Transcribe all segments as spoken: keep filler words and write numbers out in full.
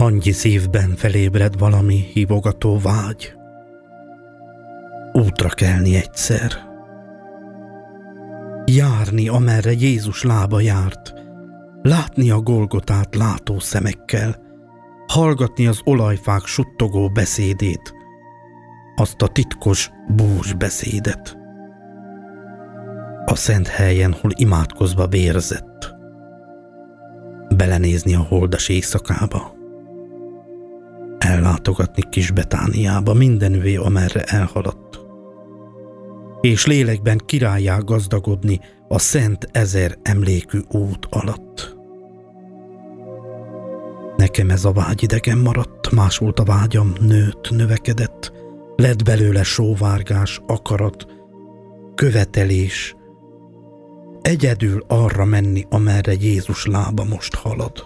Annyi szívben felébred valami hívogató vágy. Útra kelni egyszer. Járni, amerre Jézus lába járt. Látni a Golgotát látó szemekkel. Hallgatni az olajfák suttogó beszédét. Azt a titkos bús beszédet. A szent helyen, hol imádkozva vérzett. Belenézni a holdas éjszakába. Ellátogatni Kis Betániába, mindenüvé, amerre elhaladt. És lélekben királlyá gazdagodni a szent ezer emlékű út alatt. Nekem ez a vágy idegen maradt, más volt a vágyam, nőtt, növekedett, lett belőle sóvárgás, akarat, követelés, egyedül arra menni, amerre Jézus lába most halad.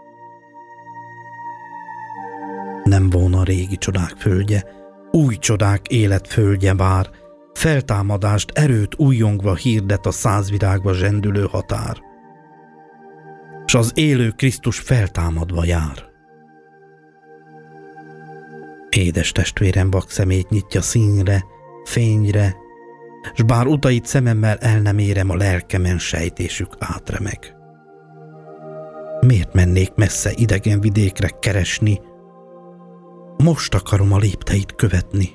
Nem volna a régi csodák földje, új csodák életföldje vár, feltámadást, erőt újjongva hirdet a százvirágba zsendülő határ, s az élő Krisztus feltámadva jár. Édes testvérem vak szemét nyitja színre, fényre, s bár utait szememmel el nem érem, a lelkemen sejtésük átremeg. Miért mennék messze idegen vidékre keresni? Most akarom a lépteit követni.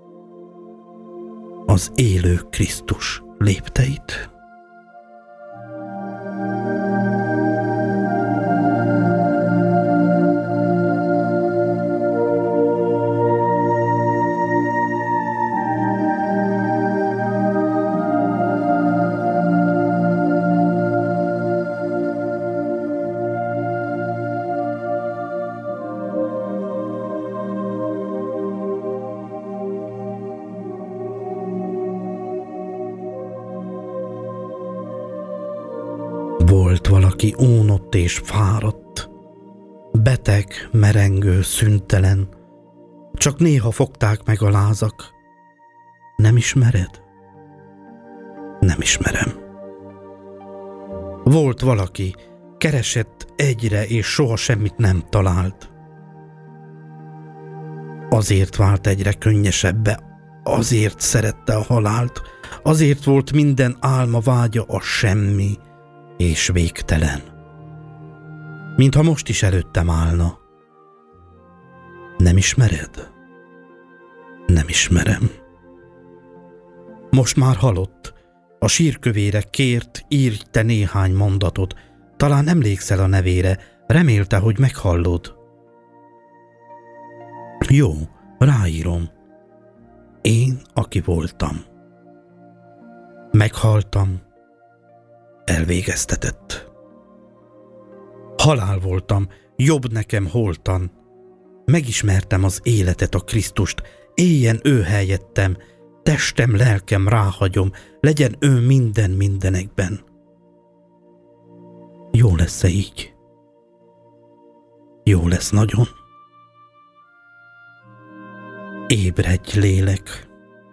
Az élő Krisztus lépteit. Volt valaki ónott és fáradt, beteg, merengő, szüntelen, csak néha fogták meg a lázak. Nem ismered? Nem ismerem. Volt valaki, keresett egyre, és soha semmit nem talált. Azért vált egyre könnyesebbe, azért szerette a halált, azért volt minden álma vágya a semmi, és végtelen. Mintha most is előttem állna. Nem ismered? Nem ismerem. Most már halott. A sírkövére kért, írj te néhány mondatot. Talán emlékszel a nevére, remélte, hogy meghallod. Jó, ráírom. Én, aki voltam. Meghaltam. Elvégeztetett. Halál voltam, jobb nekem holtan. Megismertem az életet, a Krisztust, éljen ő helyettem, testem, lelkem ráhagyom, legyen ő minden mindenekben. Jó lesz-e így? Jó lesz nagyon. Ébredj, lélek!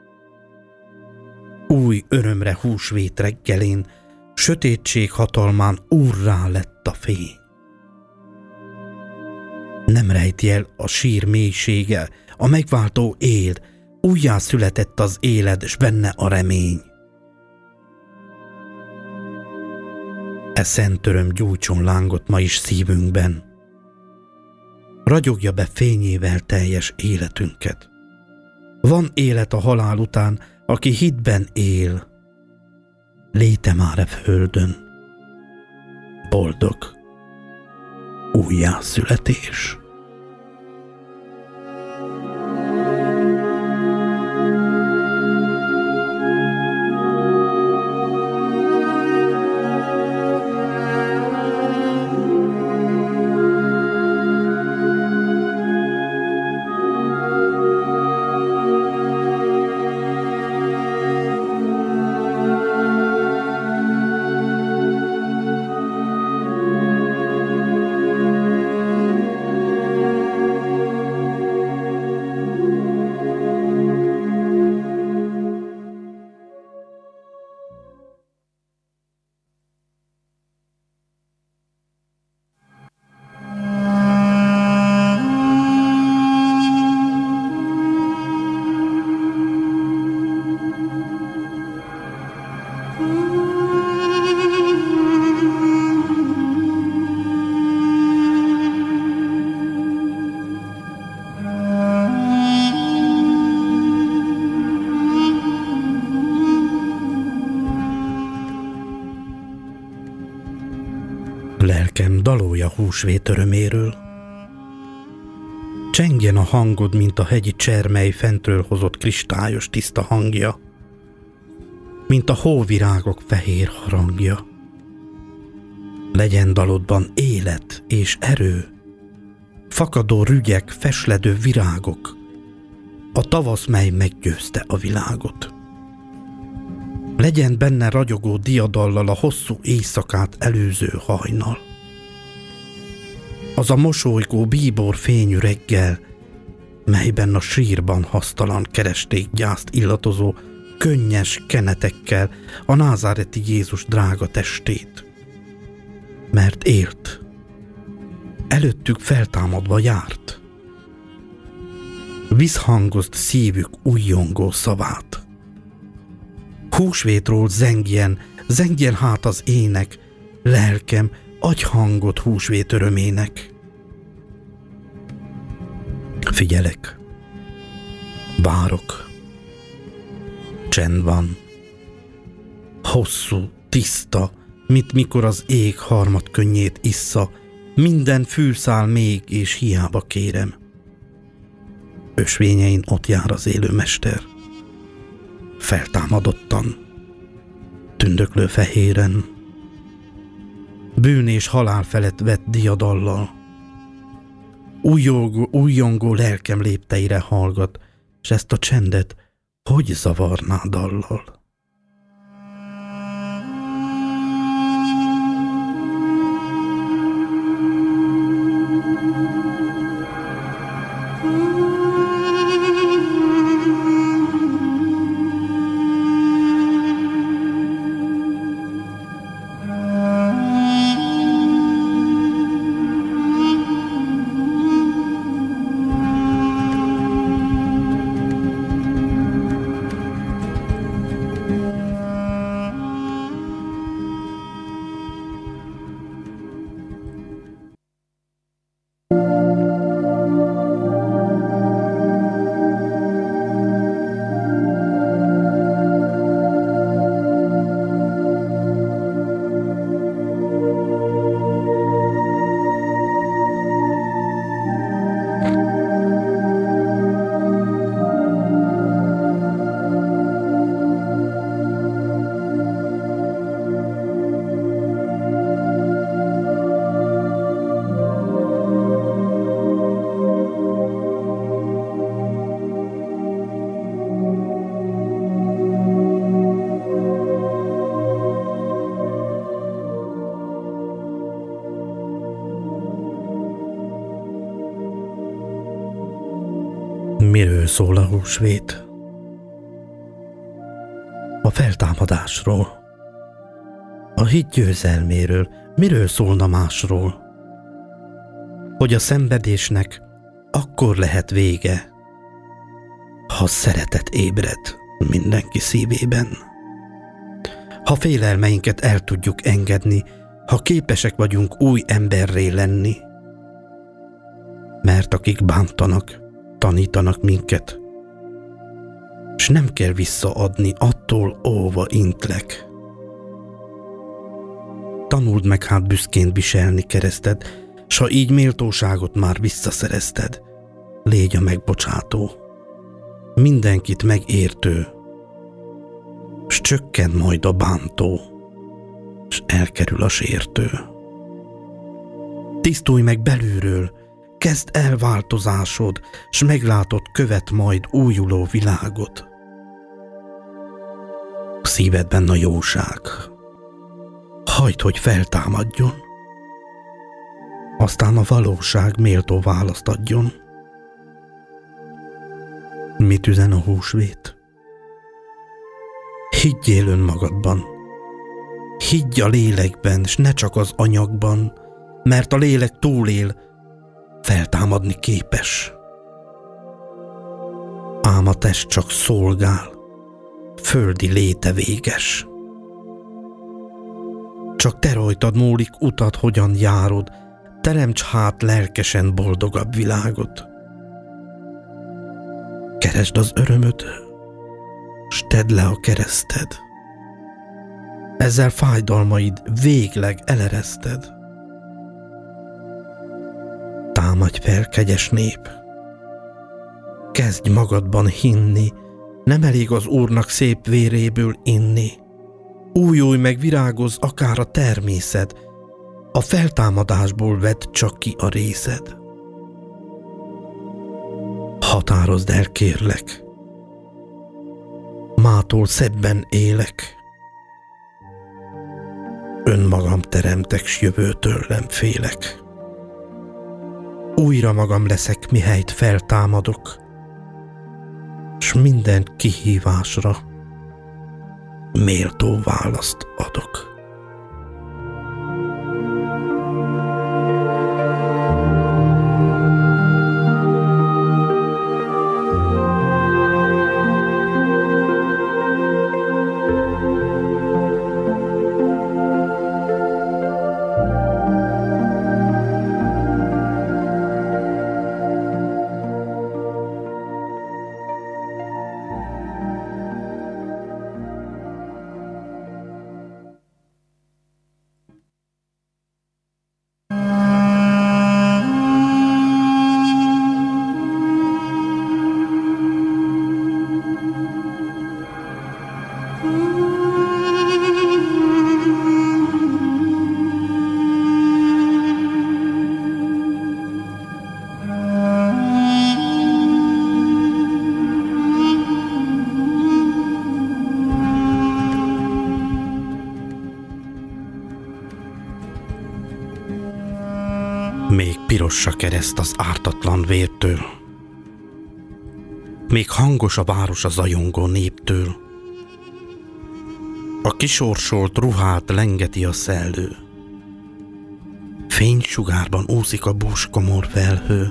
Új örömre húsvét reggelén, sötétség hatalmán úrrá lett a fény. Nem rejti el a sír mélysége, a megváltó él, újjá született az élet, s benne a remény. E szent öröm gyújtson lángot ma is szívünkben. Ragyogja be fényével teljes életünket. Van élet a halál után, aki hitben él. Léte már e földön. Boldog újjászületés. szólja húsvét öröméről. Csengjen a hangod, mint a hegyi csermely fentről hozott kristályos tiszta hangja, mint a hóvirágok fehér harangja. Legyen dalodban élet és erő, fakadó rügyek, fesledő virágok, a tavasz, mely meggyőzte a világot. Legyen benne ragyogó diadallal a hosszú éjszakát előző hajnal. Az a mosolygó bíbor fényű reggel, melyben a sírban hasztalan keresték gyászt illatozó, könnyes kenetekkel a názáreti Jézus drága testét. Mert élt, előttük feltámadva járt. Visszhangozd szívük újjongó szavát. Húsvétról zengjen, zengjen hát az ének, lelkem, adj hangot húsvét örömének. Figyelek, várok, csend van, hosszú, tiszta, mint mikor az ég harmad könnyét issza, minden fűszál még, és hiába kérem. Ösvényein ott jár az élő mester, feltámadottan, tündöklő fehéren, bűn és halál felett vett diadallal. Újjongó, újjongó lelkem lépteire hallgat, s ezt a csendet hogy zavarná dallal? Miről szól a húsvét? A feltámadásról, a hit győzelméről. Miről szólna másról? Hogy a szenvedésnek akkor lehet vége, ha szeretet ébred mindenki szívében. Ha félelmeinket el tudjuk engedni, ha képesek vagyunk új emberré lenni. Mert akik bántanak, tanítanak minket, s nem kell visszaadni, attól óva intlek. Tanuld meg hát büszkén viselni kereszted, s ha így méltóságot már visszaszerezted, légy a megbocsátó, mindenkit megértő, s csökken majd a bántó, s elkerül a sértő. Tisztulj meg belülről, kezd el változásod, s meglátod, követ majd újuló világot. Szívedben a jóság, hagyd, hogy feltámadjon, aztán a valóság méltó választ adjon. Mit üzen a húsvét? Higgyél önmagadban, higgy a lélekben, s ne csak az anyagban, mert a lélek túlél, feltámadni képes. Ám a test csak szolgál, földi léte véges. Csak te rajtad múlik utat, hogyan járod, teremts hát lelkesen boldogabb világot. Keresd az örömöt, s tedd le a kereszted. Ezzel fájdalmaid végleg elereszted. támadj fel, kegyes nép! Kezdj magadban hinni, nem elég az Úrnak szép véréből inni. Újulj meg, virágozz akár a természet, a feltámadásból vedd csak ki a részed. Határozd el, kérlek, mától szebben élek. Önmagam teremtek, s jövőtől nem félek. Újra magam leszek, mihelyt feltámadok, s minden kihívásra méltó választ adok. Még piros a kereszt az ártatlan vértől, még hangos a város a zajongó néptől. A kisorsolt ruhát lengeti a szellő, fénysugárban úszik a búskomor felhő.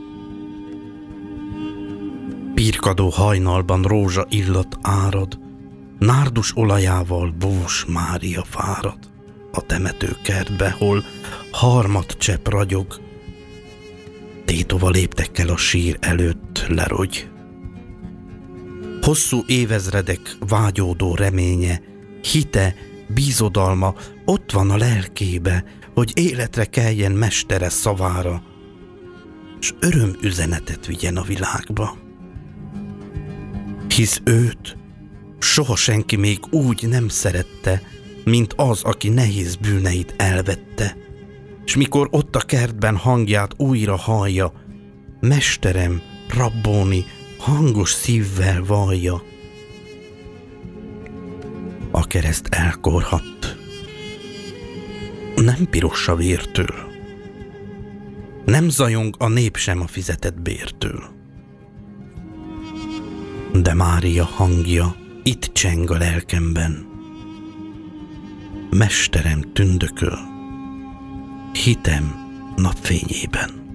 Pirkadó hajnalban rózsa illat árad, nárdus olajával Bós Mária fárad a temetőkertbe, hol harmadcsepp ragyog. Tétova léptekkel a sír előtt lerogy. Hosszú évezredek vágyódó reménye, hite, bízodalma ott van a lelkébe, hogy életre keljen mestere szavára, s örömüzenetet vigyen a világba. Hisz őt soha senki még úgy nem szerette, mint az, aki nehéz bűneit elvette, s mikor ott a kertben hangját újra hallja, mesterem, Rabbóni, hangos szívvel vallja. A kereszt elkorhadt, nem piros a vértől, nem zajong a nép sem a fizetett bértől. De Mária hangja itt cseng a lelkemben, mesterem tündököl, hitem napfényében.